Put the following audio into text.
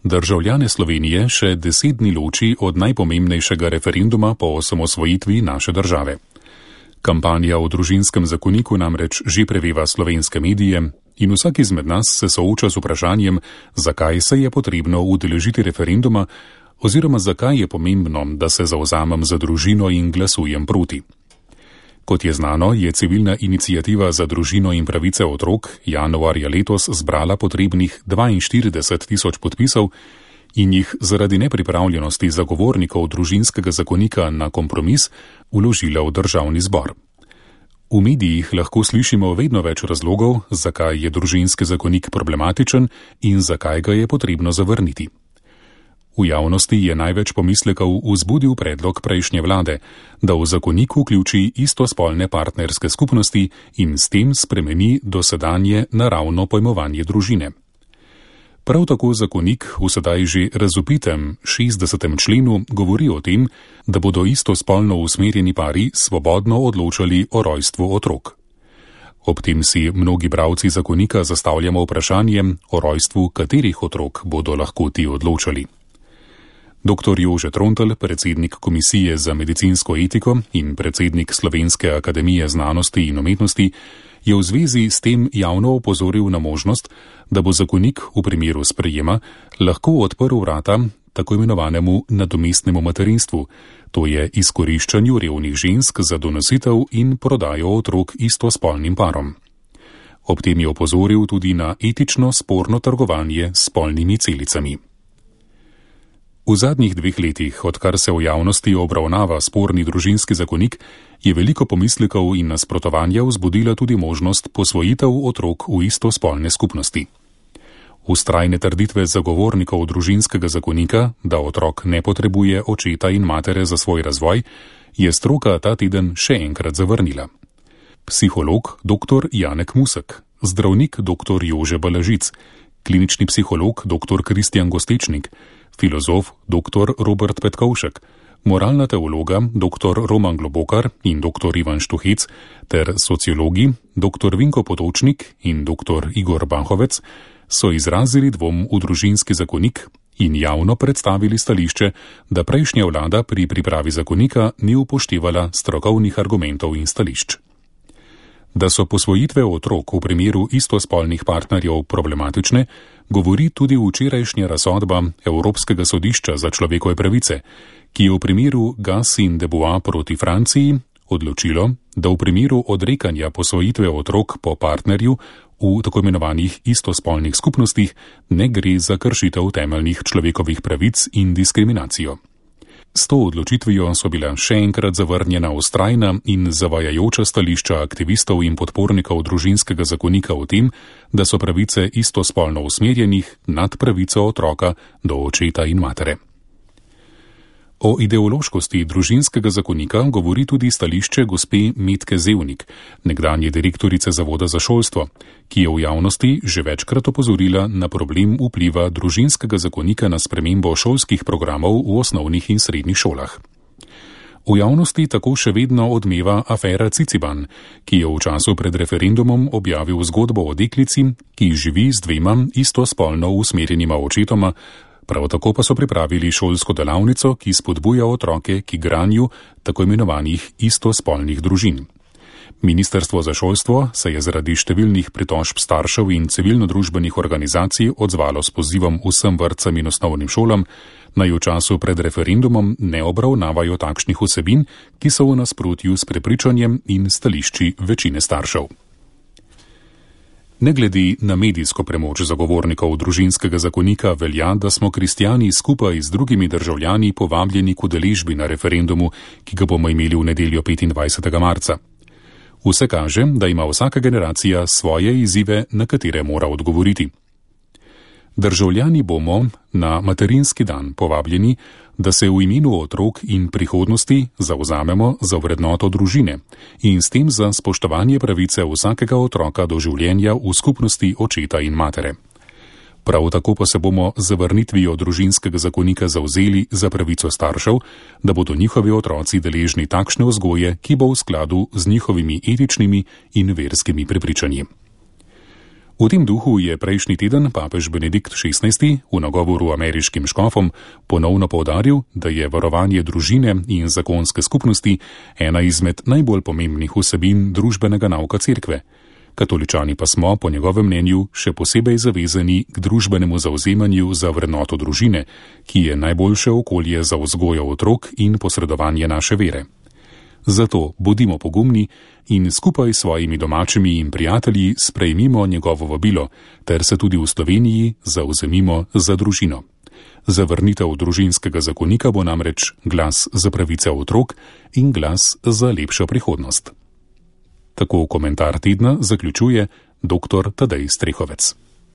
Državljane Slovenije še 10 dni loči od najpomembnejšega referenduma po osamosvojitvi naše države. Kampanja o družinskem zakoniku namreč že preveva slovenske medije in vsak izmed nas se sooča z vprašanjem, zakaj se je potrebno udeležiti referenduma oziroma zakaj je pomembno, da se zavzamem za družino in glasujem proti. Kot je znano, je civilna iniciativa za družino in pravice otrok januarja letos zbrala potrebnih 42.000 podpisov in jih zaradi nepripravljenosti zagovornikov družinskega zakonika na kompromis vložila v državni zbor. V medijih lahko slišimo vedno več razlogov, zakaj je družinski zakonik problematičen in zakaj ga je potrebno zavrniti. V javnosti je največ pomislekov vzbudil predlog prejšnje vlade, da v zakonik vključi istospolne partnerske skupnosti in s tem spremeni dosedanje naravno pojmovanje družine. Prav tako zakonik v sedaj že razvpitem 60. členu govori o tem, da bodo istospolno usmerjeni pari svobodno odločali o rojstvu otrok. Ob tem si mnogi bralci zakonika zastavljamo vprašanje o rojstvu katerih otrok bodo lahko ti odločali. Dr. Jože Trontelj, predsednik Komisije za medicinsko etiko in predsednik Slovenske akademije znanosti in umetnosti, je v zvezi s tem javno opozoril na možnost, da bo zakonik v primeru sprejema lahko odprl vrata tako imenovanemu nadomestnemu materinstvu, to je izkoriščanju revnih žensk za donositev in prodajo otrok istospolnim parom. Ob tem je opozoril tudi na etično sporno trgovanje s spolnimi celicami. V zadnjih 2 letih, odkar se v javnosti obravnava sporni družinski zakonik, je veliko pomislekov in nasprotovanja vzbudila tudi možnost posvojitev otrok v istospolne skupnosti. Vztrajne trditve zagovornikov družinskega zakonika, da otrok ne potrebuje očeta in matere za svoj razvoj, je stroka ta teden še enkrat zavrnila. Psiholog dr. Janek Musek, zdravnik dr. Jože Balažic, klinični psiholog dr. Kristjan Gostečnik, filozof dr. Robert Petkovšek, moralna teologa dr. Roman Globokar in dr. Ivan Štuhec ter sociologi dr. Vinko Potočnik in dr. Igor Banhovec so izrazili dvom v družinski zakonik in javno predstavili stališče, da prejšnja vlada pri pripravi zakonika ni upoštevala strokovnih argumentov in stališč. Da so posvojitve otrok v primeru istospolnih partnerjev problematične, govori tudi včerajšnja razsodba Evropskega sodišča za človekove pravice, ki je v primeru Gas in Debois proti Franciji odločilo, da v primeru odrekanja posvojitve otrok po partnerju v tako imenovanih istospolnih skupnostih ne gre za kršitev temeljnih človekovih pravic in diskriminacijo. S to odločitvijo so bila še enkrat zavrnjena vztrajna in zavajajoča stališča aktivistov in podpornikov družinskega zakonika o tem, da so pravice istospolno usmerjenih nad pravico otroka do očeta in matere. O ideološkosti družinskega zakonika govori tudi stališče gospe Metke Zevnik, nekdanje direktorice Zavoda za šolstvo, ki je v javnosti že večkrat opozorila na problem vpliva družinskega zakonika na spremembo šolskih programov v osnovnih in srednjih šolah. V javnosti tako še vedno odmeva afera Ciciban, ki je v času pred referendumom objavil zgodbo o deklici, ki živi z 2 istospolno usmerjenima očetoma. Prav tako pa so pripravili šolsko delavnico, ki spodbuja otroke k igranju tako imenovanih istospolnih družin. Ministrstvo za šolstvo se je zaradi številnih pritožb staršev in civilno-družbenih organizacij odzvalo s pozivom vsem vrtcem in osnovnim šolam, naj v času pred referendumom ne obravnavajo takšnih vsebin, ki so v nasprotju s prepričanjem in stališči večine staršev. Ne glede na medijsko premoč zagovornikov družinskega zakonika velja, da smo kristjani skupaj z drugimi državljani povabljeni k udeležbi na referendumu, ki ga bomo imeli v nedeljo 25. marca. Vse kaže, da ima vsaka generacija svoje izzive, na katere mora odgovoriti. Državljani bomo na materinski dan povabljeni, da se v imenu otrok in prihodnosti zavzamemo za vrednoto družine in s tem za spoštovanje pravice vsakega otroka do življenja v skupnosti očeta in matere. Prav tako pa se bomo z zavrnitvijo družinskega zakonika zavzeli za pravico staršev, da bodo njihovi otroci deležni takšne vzgoje, ki bo v skladu z njihovimi etičnimi in verskimi prepričanji. V tem duhu je prejšnji teden papež Benedikt XVI v nagovoru ameriškim škofom ponovno poudaril, da je varovanje družine in zakonske skupnosti ena izmed najbolj pomembnih vsebin družbenega nauka cerkve. Katoličani pa smo, po njegovem mnenju, še posebej zavezani k družbenemu zavzemanju za vrednoto družine, ki je najboljše okolje za vzgojo otrok in posredovanje naše vere. Zato bodimo pogumni in skupaj s svojimi domačimi in prijatelji sprejmimo njegovo vabilo, ter se tudi v Sloveniji zavzemimo za družino. Zavrnitev družinskega zakonika bo namreč glas za pravice otrok in glas za lepšo prihodnost. Tako komentar tedna zaključuje dr. Tadej Strehovec.